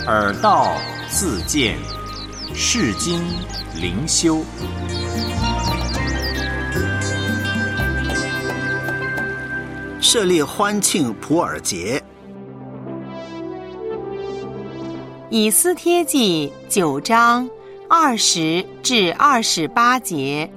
耳道自见，世经灵修。 设立欢庆普珥节。 以斯帖记9章20至28节。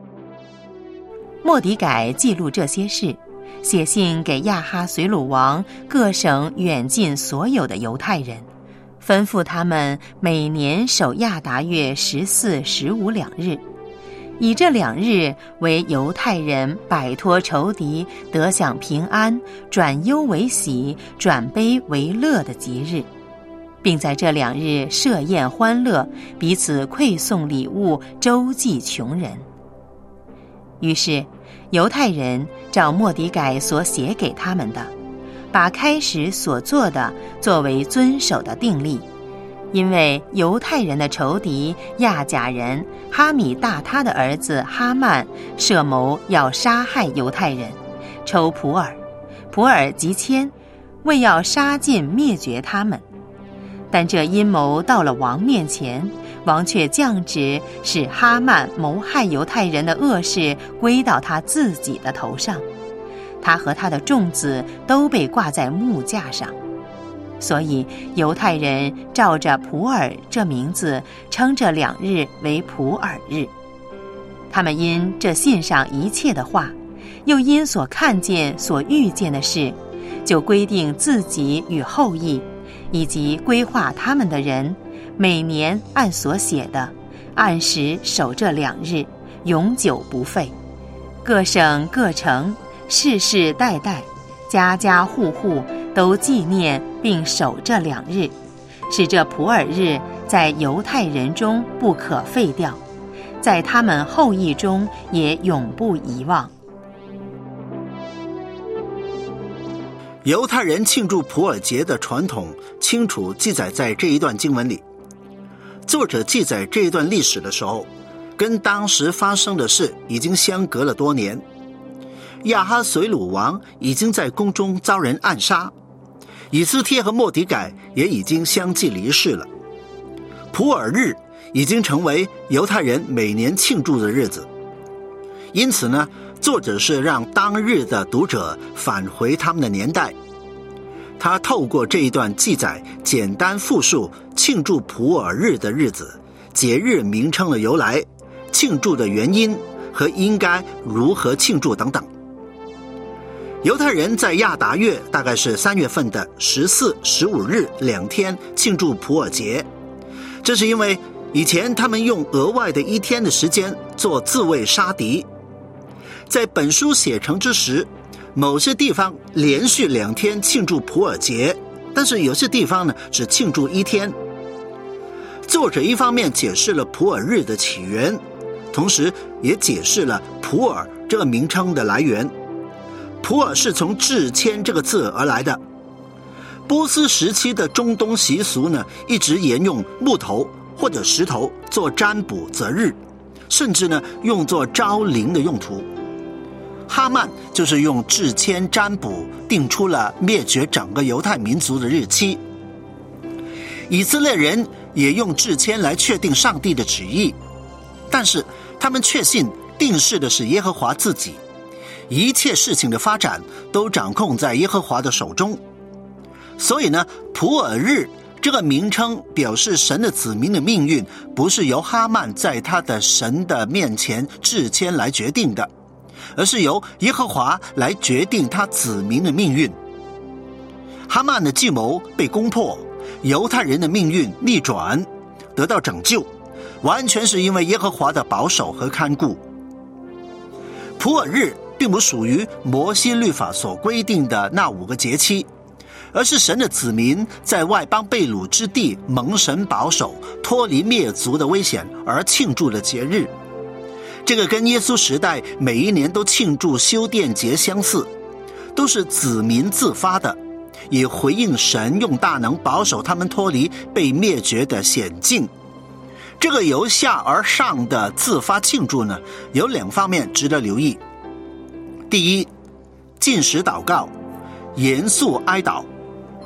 末底改记录这些事，写信给亚哈随鲁王各省远近所有的犹太人，吩咐他们每年守亚达月14、15两日，以这2日为犹太人摆脱仇敌、得享平安、转忧为喜、转悲为乐的吉日，并在这2日设宴欢乐，彼此馈送礼物，周济穷人。于是犹太人照末底改所写给他们的，把开始所做的作为遵守的定例，因为犹太人的仇敌亚甲人哈米大他的儿子哈曼设谋要杀害犹太人，抽普珥，普珥即迁，为要杀尽灭绝他们。但这阴谋到了王面前，王却降旨使哈曼谋害犹太人的恶事归到他自己的头上，他和他的众子都被挂在木架上。所以犹太人照着普珥这名字称这2日为普珥日。他们因这信上一切的话，又因所看见所遇见的事，就规定自己与后裔以及规划他们的人，每年按所写的，按时守这2日，永久不废。各省各城，世世代代，家家户户都纪念并守这2日，使这普珥日在犹太人中不可废掉，在他们后裔中也永不遗忘。 犹太人庆祝普珥节的传统清楚记载在这一段经文里。作者记载这一段历史的时候，跟当时发生的事已经相隔了多年。亚哈随鲁王已经在宫中遭人暗杀，以斯帖和末底改也已经相继离世了。普珥日已经成为犹太人每年庆祝的日子，因此呢，作者是让当日的读者返回他们的年代。他透过这一段记载，简单复述庆祝普珥日的日子、节日名称的由来、庆祝的原因和应该如何庆祝等等。犹太人在亚达月，大概是3月份的14、15日2天庆祝普珥节，这是因为以前他们用额外的1天的时间做自卫杀敌。在本书写成之时，某些地方连续2天庆祝普珥节，但是有些地方呢只庆祝1天。作者一方面解释了普珥日的起源，同时也解释了普珥这个名称的来源。普珥是从制签这个字而来的。波斯时期的中东习俗呢，一直沿用木头或者石头做占卜择日，甚至呢用作招灵的用途。哈曼就是用制签占卜定出了灭绝整个犹太民族的日期。以色列人也用制签来确定上帝的旨意，但是他们确信定事的是耶和华自己，一切事情的发展都掌控在耶和华的手中。所以呢，普珥日这个名称表示神的子民的命运不是由哈曼在他的神的面前制签来决定的，而是由耶和华来决定他子民的命运。哈曼的计谋被攻破，犹太人的命运逆转，得到拯救，完全是因为耶和华的保守和看顾。普珥日并不属于摩西律法所规定的那5个节期，而是神的子民在外邦被掳之地蒙神保守，脱离灭族的危险而庆祝的节日。这个跟耶稣时代每一年都庆祝修殿节相似，都是子民自发的，也回应神用大能保守他们脱离被灭绝的险境。这个由下而上的自发庆祝呢，有2方面值得留意。第一，禁食祷告，严肃哀悼。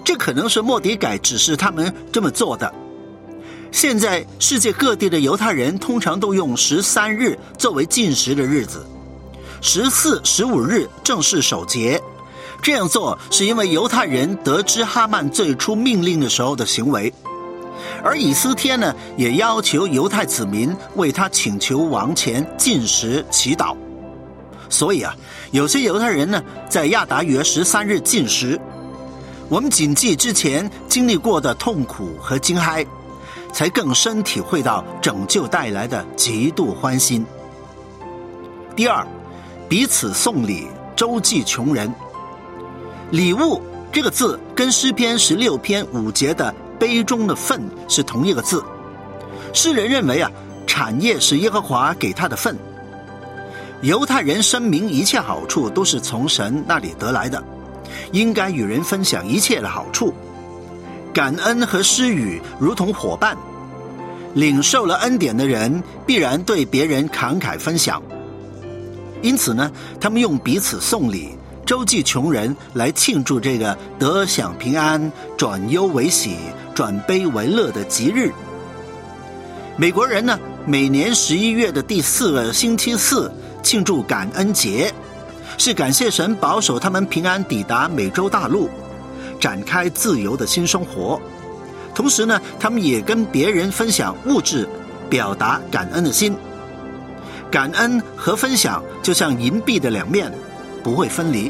这可能是末底改指示他们这么做的。现在世界各地的犹太人通常都用13日作为禁食的日子，14、15日正式守节。这样做是因为犹太人得知哈曼最初命令的时候的行为，而以斯帖呢，也要求犹太子民为他请求王前禁食祈祷。所以有些犹太人呢，在亚达月13日禁食。我们谨记之前经历过的痛苦和惊骇，才更深体会到拯救带来的极度欢欣。第二，彼此送礼，周济穷人。礼物这个字跟诗篇16篇5节的杯中的分是同一个字。诗人认为产业是耶和华给他的份。犹太人声明一切好处都是从神那里得来的，应该与人分享一切的好处。感恩和施予如同伙伴，领受了恩典的人必然对别人慷慨分享。因此呢，他们用彼此送礼，周济穷人，来庆祝这个得享平安、转忧为喜、转悲为乐的吉日。美国人呢，每年11月的第4个星期四庆祝感恩节，是感谢神保守他们平安抵达美洲大陆，展开自由的新生活。同时呢，他们也跟别人分享物质，表达感恩的心。感恩和分享就像银币的两面，不会分离。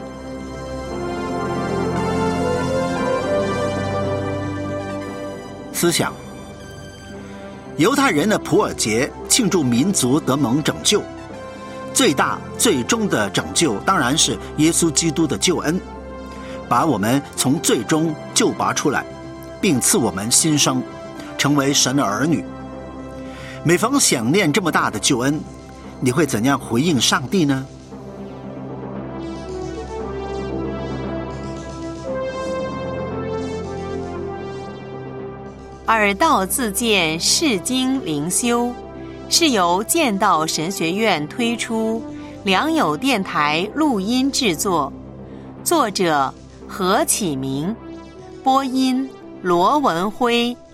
思想，犹太人的普尔节庆祝民族得蒙拯救，最大最终的拯救当然是耶稣基督的救恩，把我们从最终救拔出来，并赐我们新生，成为神的儿女。每逢想念这么大的救恩，你会怎样回应上帝呢？ 耳道自荐释经灵修是由剑道神学院推出，良友电台录音制作，作者何启明，播音罗文辉。